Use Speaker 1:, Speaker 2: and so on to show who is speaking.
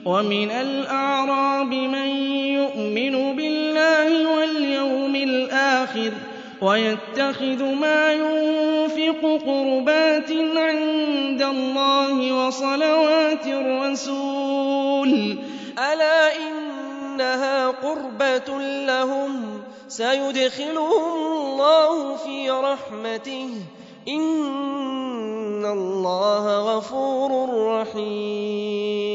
Speaker 1: وَمِنَ الْأَعْرَابِ مَن يُؤْمِنُ بِاللَّهِ وَالْيَوْمِ الْآخِرِ وَيَتَّخِذُ مَا يُنفِقُ قُرُبَاتٍ عِندَ اللَّهِ وَصَلَوَاتِ الرَّسُولِ ۚ
Speaker 2: أَلَا إِنَّهَا قُرْبَةٌ لَّهُمْ سَيُدْخِلُهُمُ اللَّهُ فِي رَحْمَتِهِ ۗ إِنَّ اللَّهَ غَفُورٌ رَّحِيمٌ